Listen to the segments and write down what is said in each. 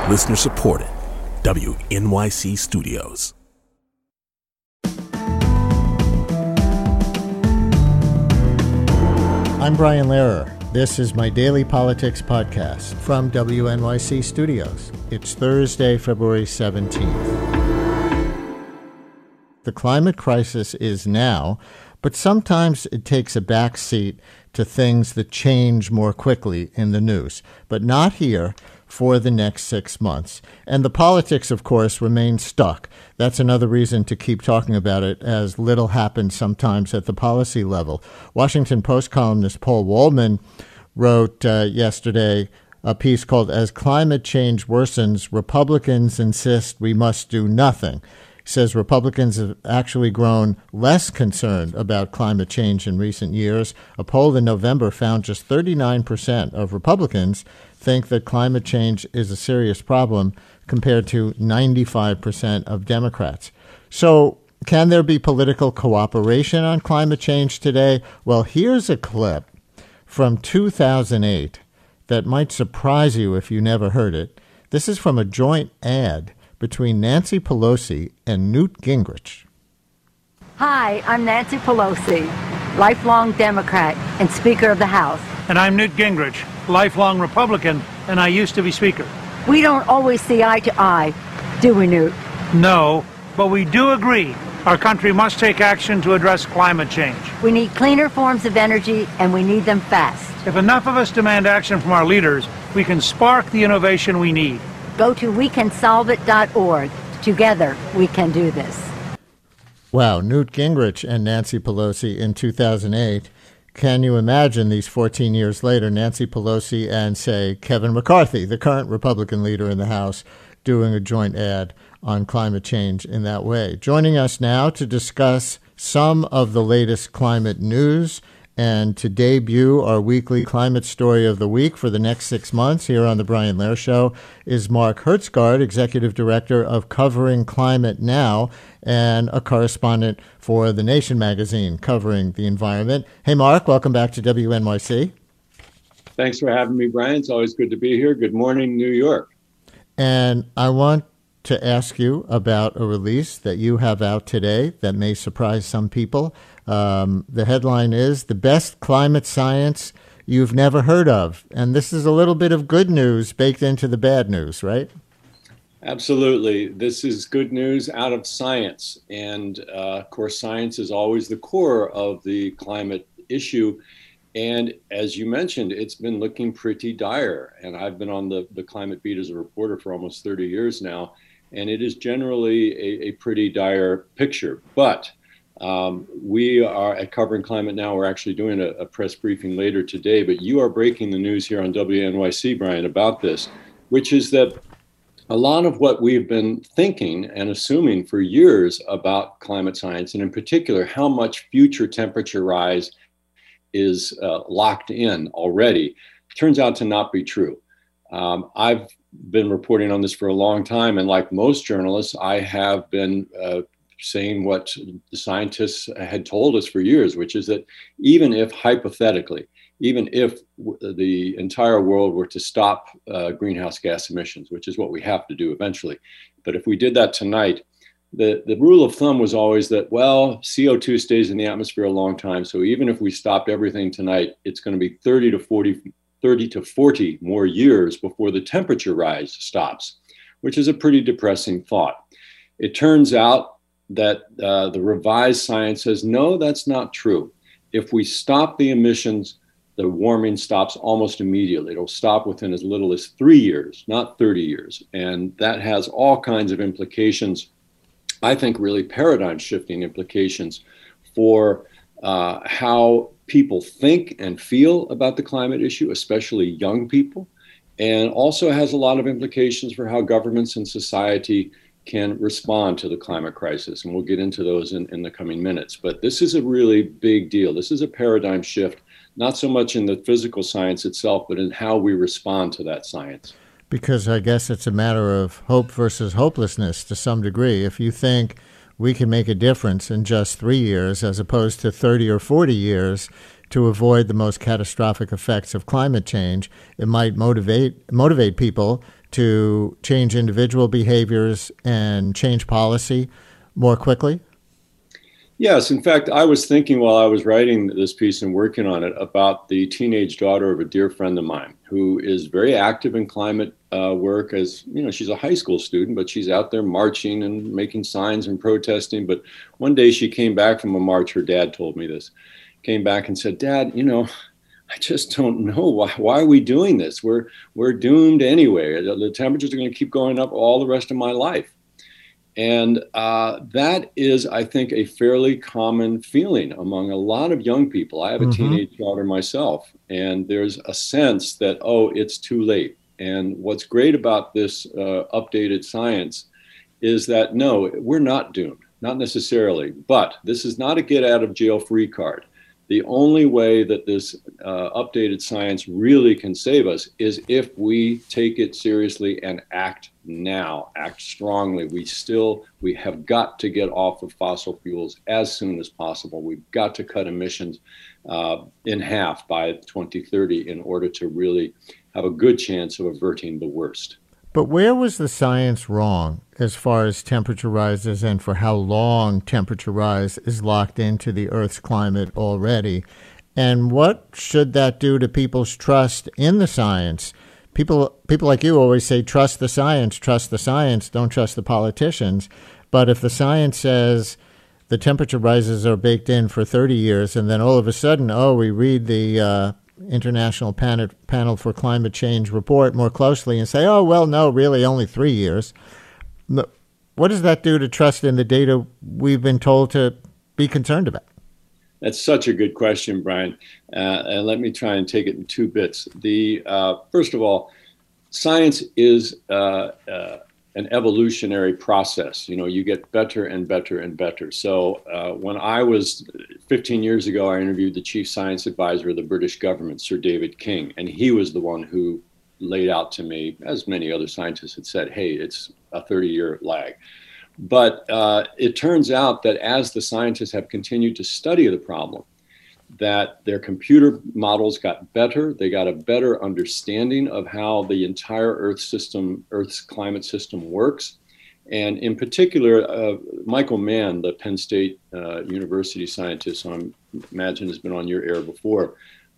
Listener supported. WNYC Studios. I'm Brian Lehrer. This is my daily politics podcast from WNYC Studios. It's Thursday, February 17th. The climate crisis is now, but sometimes it takes a back seat to things that change more quickly in the news, but not here for the next 6 months. And the politics, of course, remain stuck. That's another reason to keep talking about it, as little happens sometimes at the policy level. Washington Post columnist Paul Waldman wrote yesterday a piece called "As Climate Change Worsens, Republicans Insist We Must Do Nothing." He says Republicans have actually grown less concerned about climate change in recent years. A poll in November found just 39% of Republicans think that climate change is a serious problem, compared to 95% of Democrats. So can there be political cooperation on climate change today? Well, here's a clip from 2008 that might surprise you if you never heard it. This is from a joint ad between Nancy Pelosi and Newt Gingrich. Hi, I'm Nancy Pelosi, lifelong Democrat and Speaker of the House. And I'm Newt Gingrich, lifelong Republican, and I used to be Speaker. We don't always see eye to eye, do we, Newt? No, but we do agree our country must take action to address climate change. We need cleaner forms of energy, and we need them fast. If enough of us demand action from our leaders, we can spark the innovation we need. Go to wecansolveit.org. Together, we can do this. Wow, Newt Gingrich and Nancy Pelosi in 2008. Can you imagine these 14 years later, Nancy Pelosi and, say, Kevin McCarthy, the current Republican leader in the House, doing a joint ad on climate change in that way? Joining us now to discuss some of the latest climate news and to debut our weekly climate story of the week for the next 6 months here on The Brian Lehrer Show is Mark Hertsgaard, Executive Director of Covering Climate Now and a correspondent for The Nation magazine covering the environment. Hey, Mark, welcome back to WNYC. Thanks for having me, Brian. It's always good to be here. Good morning, New York. And I want to ask you about a release that you have out today that may surprise some people. The headline is "The Best Climate Science You've Never Heard of." And this is a little bit of good news baked into the bad news, right? Absolutely. This is good news out of science. And of course, science is always the core of the climate issue. And as you mentioned, it's been looking pretty dire. And I've been on the climate beat as a reporter for almost 30 years now. And it is generally a pretty dire picture. But we are at Covering Climate Now. We're actually doing a press briefing later today. But you are breaking the news here on WNYC, Brian, about this, which is that a lot of what we've been thinking and assuming for years about climate science, and in particular, how much future temperature rise is locked in already, turns out to not be true. I've been reporting on this for a long time, and like most journalists, I have been saying what the scientists had told us for years, which is that even if hypothetically, even if the entire world were to stop greenhouse gas emissions, which is what we have to do eventually, but if we did that tonight, the rule of thumb was always that, well, CO2 stays in the atmosphere a long time. So even if we stopped everything tonight, it's going to be 30 to 40 more years before the temperature rise stops, which is a pretty depressing thought. It turns out that the revised science says, no, that's not true. If we stop the emissions, the warming stops almost immediately. It'll stop within as little as 3 years, not 30 years. And that has all kinds of implications, I think really paradigm shifting implications for how people think and feel about the climate issue, especially young people, and also has a lot of implications for how governments and society can respond to the climate crisis. And we'll get into those in the coming minutes. But this is a really big deal. This is a paradigm shift, not so much in the physical science itself, but in how we respond to that science. Because I guess it's a matter of hope versus hopelessness to some degree. If you think we can make a difference in just 3 years as opposed to 30 or 40 years to avoid the most catastrophic effects of climate change, it might motivate people to change individual behaviors and change policy more quickly? Yes. In fact, I was thinking while I was writing this piece and working on it about the teenage daughter of a dear friend of mine who is very active in climate work. As you know, she's a high school student, but she's out there marching and making signs and protesting. But one day she came back from a march. Her dad told me this. Came back and said, "Dad, I just don't know why are we doing this? We're doomed anyway. The temperatures are going to keep going up all the rest of my life." And that is, I think, a fairly common feeling among a lot of young people. I have a teenage daughter myself, and there's a sense that, oh, it's too late. And what's great about this updated science is that, no, we're not doomed, not necessarily. But this is not a get out of jail free card. The only way that this updated science really can save us is if we take it seriously and act now, act strongly. We have got to get off of fossil fuels as soon as possible. We've got to cut emissions in half by 2030 in order to really have a good chance of averting the worst. But where was the science wrong as far as temperature rises and for how long temperature rise is locked into the Earth's climate already? And what should that do to people's trust in the science? People like you always say, trust the science, don't trust the politicians. But if the science says the temperature rises are baked in for 30 years, and then all of a sudden, we read the International Panel for Climate Change report more closely and say, oh, well, no, really only 3 years. What does that do to trust in the data we've been told to be concerned about? That's such a good question, Brian. And let me try and take it in two bits. First of all, science is an evolutionary process. You get better and better and better. So when I was 15 years ago, I interviewed the chief science advisor of the British government, Sir David King, and he was the one who laid out to me, as many other scientists had said, hey, it's a 30-year lag. But it turns out that as the scientists have continued to study the problem, that their computer models got better. They got a better understanding of how the entire Earth's climate system works. And in particular, Michael Mann, the Penn State University scientist, I imagine has been on your air before,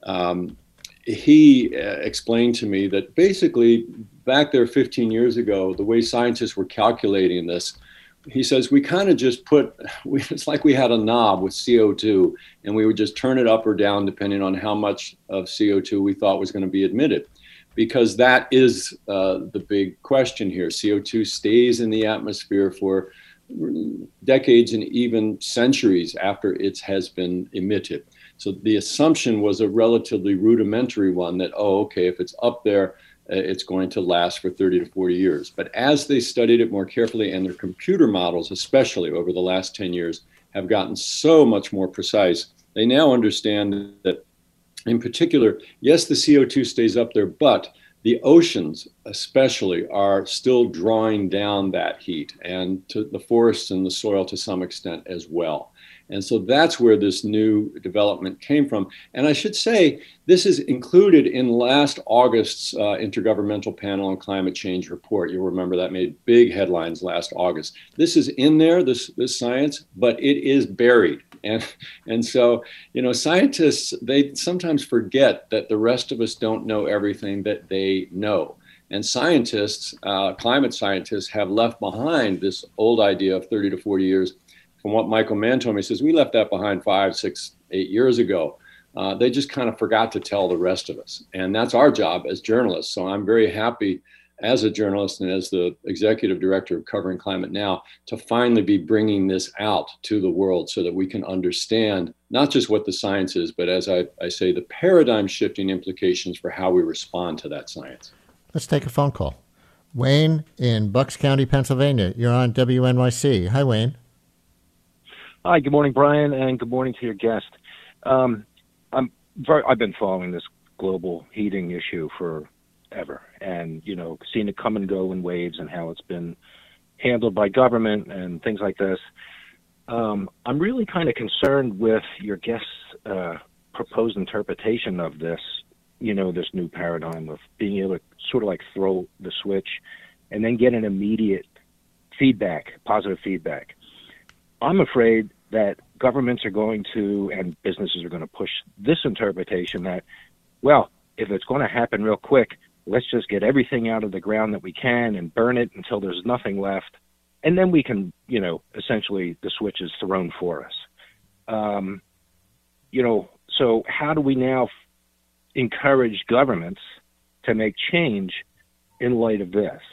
he explained to me that basically back there 15 years ago, the way scientists were calculating this, he says, we kind of just it's like we had a knob with CO2 and we would just turn it up or down depending on how much of CO2 we thought was going to be emitted. Because that is the big question here. CO2 stays in the atmosphere for decades and even centuries after it has been emitted. So the assumption was a relatively rudimentary one that, if it's up there, it's going to last for 30 to 40 years. But as they studied it more carefully, and their computer models, especially over the last 10 years, have gotten so much more precise, they now understand that, in particular, yes, the CO2 stays up there, but the oceans especially are still drawing down that heat, and to the forests and the soil to some extent as well. And so that's where this new development came from. And I should say, this is included in last August's Intergovernmental Panel on Climate Change report. You'll remember that made big headlines last August. This is in there, this science, but it is buried. And so, scientists, they sometimes forget that the rest of us don't know everything that they know. And scientists, climate scientists, have left behind this old idea of 30 to 40 years. From what Michael Mann told me, he says, we left that behind 5, 6, 8 years ago. They just kind of forgot to tell the rest of us. And that's our job as journalists. So I'm very happy as a journalist and as the executive director of Covering Climate Now to finally be bringing this out to the world so that we can understand not just what the science is, but as I say, the paradigm shifting implications for how we respond to that science. Let's take a phone call. Wayne in Bucks County, Pennsylvania. You're on WNYC. Hi, Wayne. Hi, good morning, Brian, and good morning to your guest. I've been following this global heating issue forever, and seeing it come and go in waves and how it's been handled by government and things like this. I'm really kind of concerned with your guest's proposed interpretation of this this new paradigm of being able to sort of like throw the switch and then get an immediate feedback, positive feedback. I'm afraid that governments are going to, and businesses are going to push this interpretation that, well, if it's going to happen real quick, let's just get everything out of the ground that we can and burn it until there's nothing left. And then we can, essentially the switch is thrown for us. So how do we now encourage governments to make change in light of this?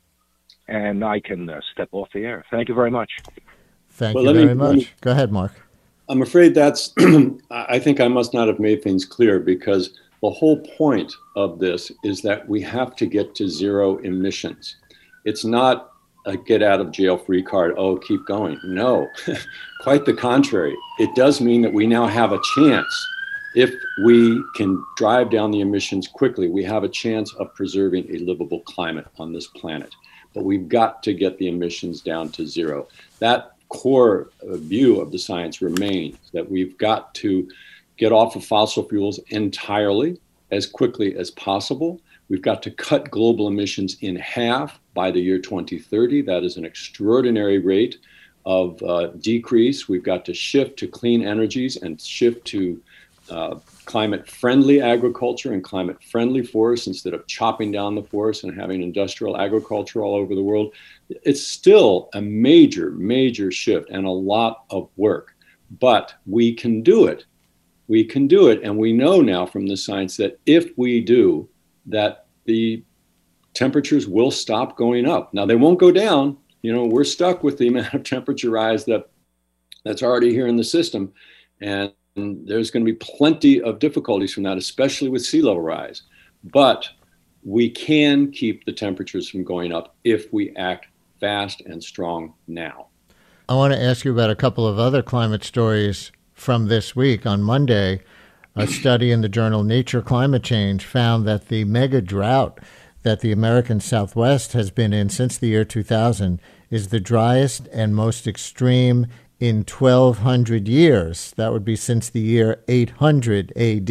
And I can step off the air. Thank you very much. Thank you very much. Go ahead, Mark. I'm afraid that's, I think I must not have made things clear, because the whole point of this is that we have to get to zero emissions. It's not a get out of jail free card. Oh, keep going. No, quite the contrary. It does mean that we now have a chance. If we can drive down the emissions quickly, we have a chance of preserving a livable climate on this planet. But we've got to get the emissions down to zero. That core view of the science remains, that we've got to get off of fossil fuels entirely as quickly as possible. We've got to cut global emissions in half by the year 2030. That is an extraordinary rate of decrease. We've got to shift to clean energies and shift to climate-friendly agriculture and climate-friendly forests instead of chopping down the forest and having industrial agriculture all over the world. It's still a major, major shift and a lot of work, but we can do it. We can do it, and we know now from the science that if we do, that the temperatures will stop going up. Now, they won't go down. We're stuck with the amount of temperature rise that's already here in the system, and there's going to be plenty of difficulties from that, especially with sea level rise. But we can keep the temperatures from going up if we act fast and strong now. I want to ask you about a couple of other climate stories from this week. On Monday, a study in the journal Nature Climate Change found that the mega drought that the American Southwest has been in since the year 2000 is the driest and most extreme in 1,200 years. That would be since the year 800 AD.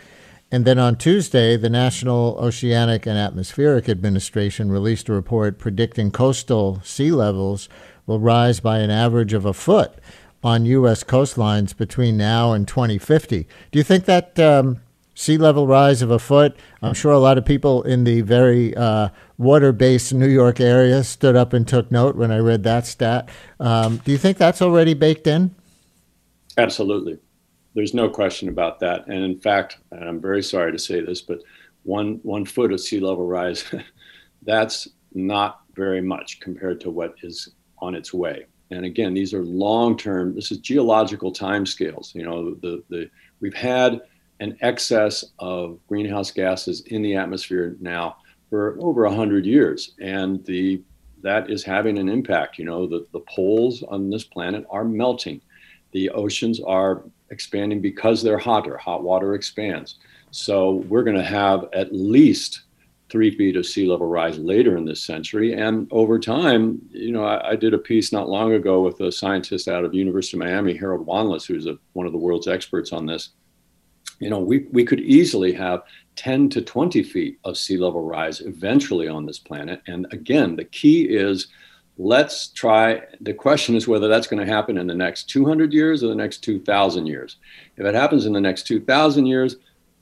And then on Tuesday, the National Oceanic and Atmospheric Administration released a report predicting coastal sea levels will rise by an average of a foot on U.S. coastlines between now and 2050. Do you think that sea level rise of a foot, I'm sure a lot of people in the very water-based New York area stood up and took note when I read that stat. Do you think that's already baked in? Absolutely. There's no question about that. And in fact, and I'm very sorry to say this, but one foot of sea level rise, that's not very much compared to what is on its way. And again, these are long-term, this is geological timescales. We've had an excess of greenhouse gases in the atmosphere now for over 100 years. And that is having an impact. The poles on this planet are melting. The oceans are expanding because they're hotter. Hot water expands. So we're going to have at least 3 feet of sea level rise later in this century. And over time, I did a piece not long ago with a scientist out of University of Miami, Harold Wanless, who's one of the world's experts on this. We could easily have 10 to 20 feet of sea level rise eventually on this planet. And again, the key is the question is whether that's going to happen in the next 200 years or the next 2,000 years. If it happens in the next 2,000 years,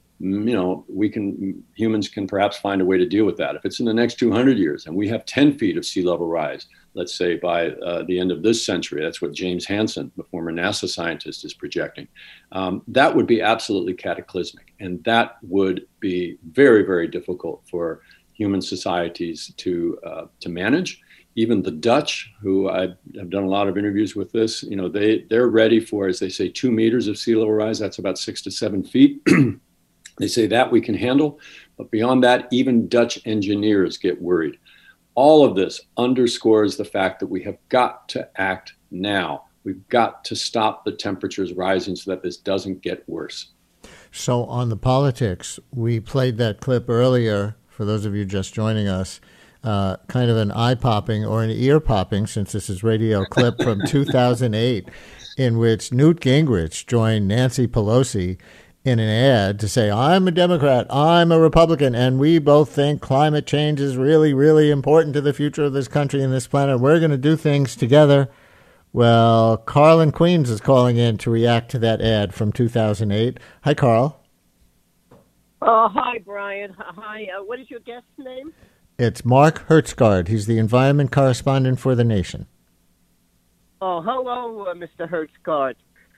humans can perhaps find a way to deal with that. If it's in the next 200 years and we have 10 feet of sea level rise, let's say by the end of this century, that's what James Hansen, the former NASA scientist, is projecting. That would be absolutely cataclysmic. And that would be very, very difficult for human societies to manage. Even the Dutch, who I have done a lot of interviews with this, they're ready for, as they say, 2 meters of sea level rise. That's about 6 to 7 feet. They say that we can handle, but beyond that, even Dutch engineers get worried. All of this underscores the fact that we have got to act now. We've got to stop the temperatures rising so that this doesn't get worse. So on the politics, we played that clip earlier, for those of you just joining us, kind of an eye-popping or an ear-popping, since this is radio, clip from 2008, in which Newt Gingrich joined Nancy Pelosi in an ad to say, I'm a Democrat, I'm a Republican, and we both think climate change is really, really important to the future of this country and this planet. We're going to do things together. Well, Carl in Queens is calling in to react to that ad from 2008. Hi, Carl. Hi, Brian. Hi. What is your guest's name? It's Mark Hertsgaard. He's the environment correspondent for The Nation. Oh, hello, Mr. Hertsgaard.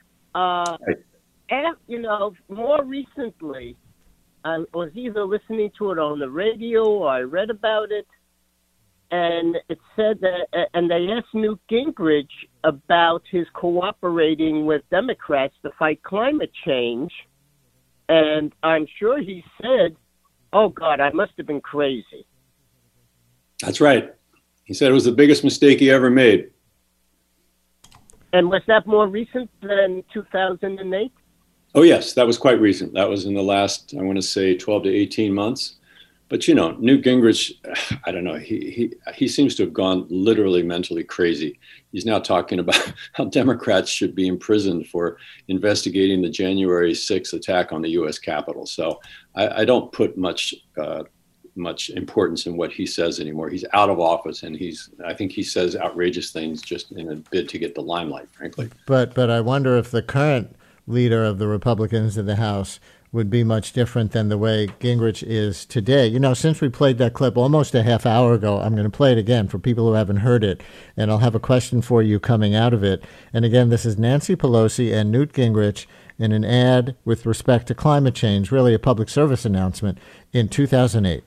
And, more recently, I was either listening to it on the radio or I read about it, and it said that, and they asked Newt Gingrich about his cooperating with Democrats to fight climate change, and I'm sure he said, oh, God, I must have been crazy. That's right. He said it was the biggest mistake he ever made. And was that more recent than 2008? Oh, yes, that was quite recent. That was in the last, I want to say, 12 to 18 months. But, Newt Gingrich, I don't know, he seems to have gone literally mentally crazy. He's now talking about how Democrats should be imprisoned for investigating the January 6th attack on the U.S. Capitol. So I don't put much importance in what he says anymore. He's out of office, and I think he says outrageous things just in a bid to get the limelight, frankly. But I wonder if the current leader of the Republicans in the House would be much different than the way Gingrich is today. Since we played that clip almost a half hour ago, I'm going to play it again for people who haven't heard it, and I'll have a question for you coming out of it. And again, this is Nancy Pelosi and Newt Gingrich in an ad with respect to climate change, really a public service announcement, in 2008.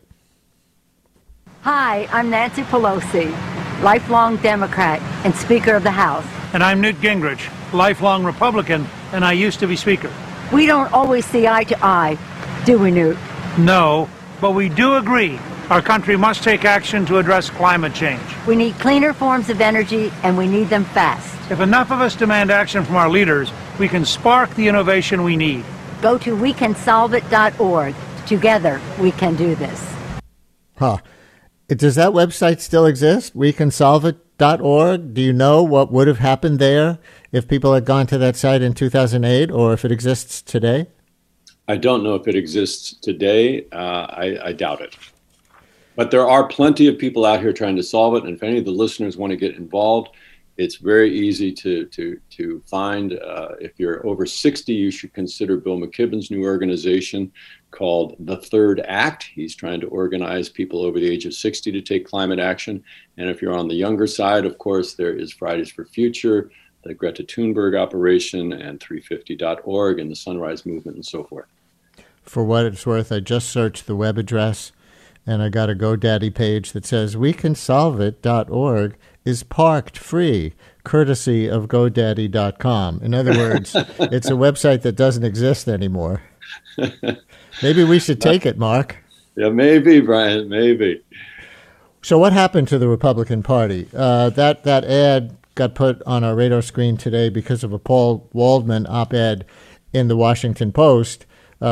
Hi, I'm Nancy Pelosi, lifelong Democrat and Speaker of the House. And I'm Newt Gingrich, lifelong Republican, and I used to be Speaker. We don't always see eye to eye, do we, Newt? No, but we do agree our country must take action to address climate change. We need cleaner forms of energy, and we need them fast. If enough of us demand action from our leaders, we can spark the innovation we need. Go to wecansolveit.org. Together, we can do this. Huh. Does that website still exist? wecansolveit.org? Do you know what would have happened there if people had gone to that site in 2008, or if it exists today? I don't know if it exists today. I doubt it. But there are plenty of people out here trying to solve it. And if any of the listeners want to get involved, it's very easy to find. If you're over 60, you should consider Bill McKibben's new organization called The Third Act. He's trying to organize people over the age of 60 to take climate action. And if you're on the younger side, of course, there is Fridays for Future, the Greta Thunberg operation, and 350.org and the Sunrise Movement and so forth. For what it's worth, I just searched the web address and I got a GoDaddy page that says wecansolveit.org is parked free, courtesy of GoDaddy.com. In other words, it's a website that doesn't exist anymore. Maybe we should take it, Mark. Yeah, maybe, Brian, maybe. So what happened to the Republican Party? That ad got put on our radar screen today because of a Paul Waldman op-ed in the Washington Post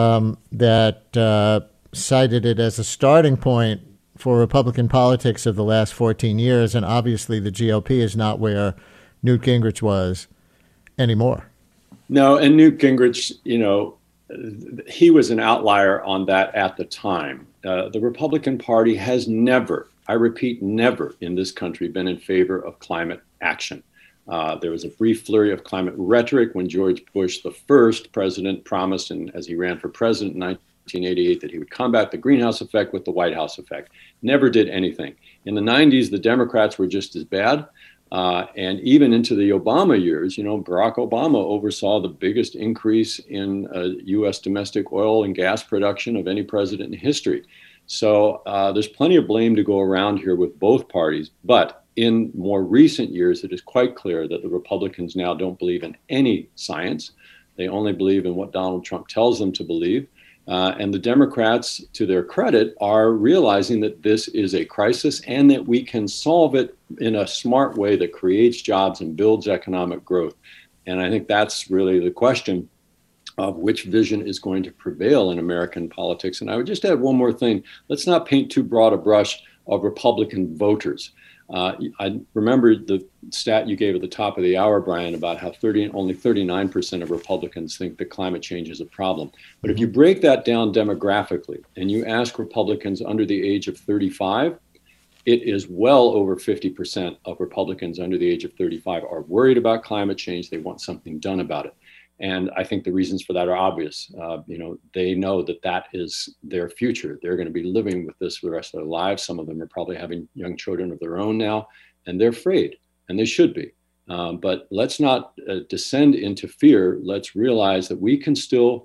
that cited it as a starting point for Republican politics of the last 14 years, and obviously the GOP is not where Newt Gingrich was anymore. No, and Newt Gingrich, he was an outlier on that at the time. The Republican Party has never, I repeat, never in this country been in favor of climate action. There was a brief flurry of climate rhetoric when George Bush, the first president, promised, and as he ran for president in 1988, that he would combat the greenhouse effect with the White House effect. Never did anything. In the 90s, the Democrats were just as bad. And even into the Obama years, Barack Obama oversaw the biggest increase in U.S. domestic oil and gas production of any president in history. So there's plenty of blame to go around here with both parties. But in more recent years, it is quite clear that the Republicans now don't believe in any science. They only believe in what Donald Trump tells them to believe. And the Democrats, to their credit, are realizing that this is a crisis and that we can solve it in a smart way that creates jobs and builds economic growth. And I think that's really the question of which vision is going to prevail in American politics. And I would just add one more thing. Let's not paint too broad a brush of Republican voters. I remember the stat you gave at the top of the hour, Brian, about how only 39% of Republicans think that climate change is a problem. But if you break that down demographically and you ask Republicans under the age of 35, it is well over 50% of Republicans under the age of 35 are worried about climate change. They want something done about it. And I think the reasons for that are obvious. They know that that is their future. They're going to be living with this for the rest of their lives. Some of them are probably having young children of their own now, and they're afraid, and they should be. But let's not descend into fear. Let's realize that we can still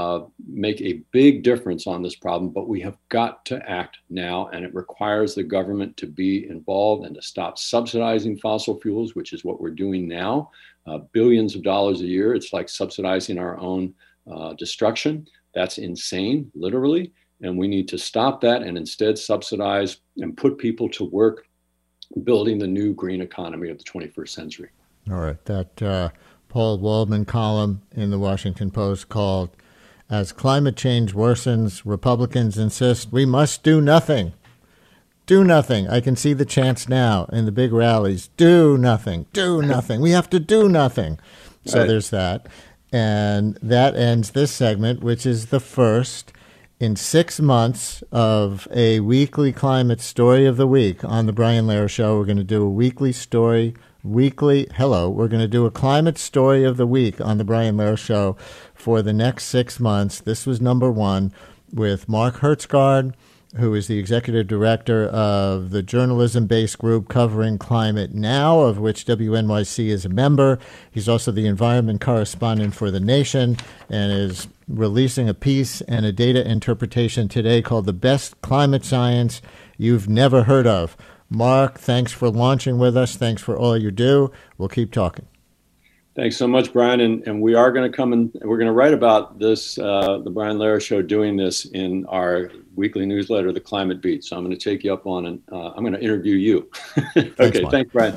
make a big difference on this problem, but we have got to act now, and it requires the government to be involved and to stop subsidizing fossil fuels, which is what we're doing now, billions of dollars a year. It's like subsidizing our own destruction. That's insane, literally, and we need to stop that and instead subsidize and put people to work building the new green economy of the 21st century. All right, that Paul Waldman column in the Washington Post called "As Climate Change Worsens, Republicans Insist We Must Do Nothing." Do nothing. I can see the chants now in the big rallies. Do nothing. Do nothing. We have to do nothing. So right. There's that. And that ends this segment, which is the first in 6 months of a weekly climate story of the week on the Brian Lehrer Show. We're going to do a weekly story. We're going to do a climate story of the week on the Brian Lehrer Show for the next 6 months. This was number 1 with Mark Hertsgaard, who is the executive director of the journalism-based group covering Climate Now, of which WNYC is a member. He's also the environment correspondent for The Nation and is releasing a piece and a data interpretation today called The Best Climate Science You've Never Heard Of. Mark, thanks for launching with us. Thanks for all you do. We'll keep talking. Thanks so much, Brian. And we are going to come and we're going to write about this, the Brian Lehrer Show doing this in our weekly newsletter, The Climate Beat. So I'm going to take you up on and I'm going to interview you. Okay, thanks, Brian.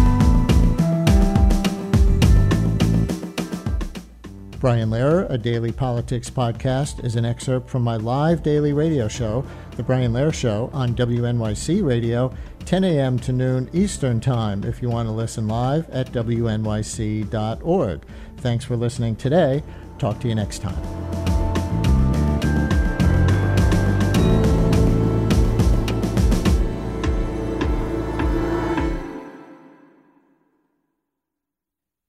Brian Lehrer, a daily politics podcast, is an excerpt from my live daily radio show, The Brian Lehrer Show, on WNYC Radio, 10 a.m. to noon Eastern Time, if you want to listen live at WNYC.org. Thanks for listening today. Talk to you next time.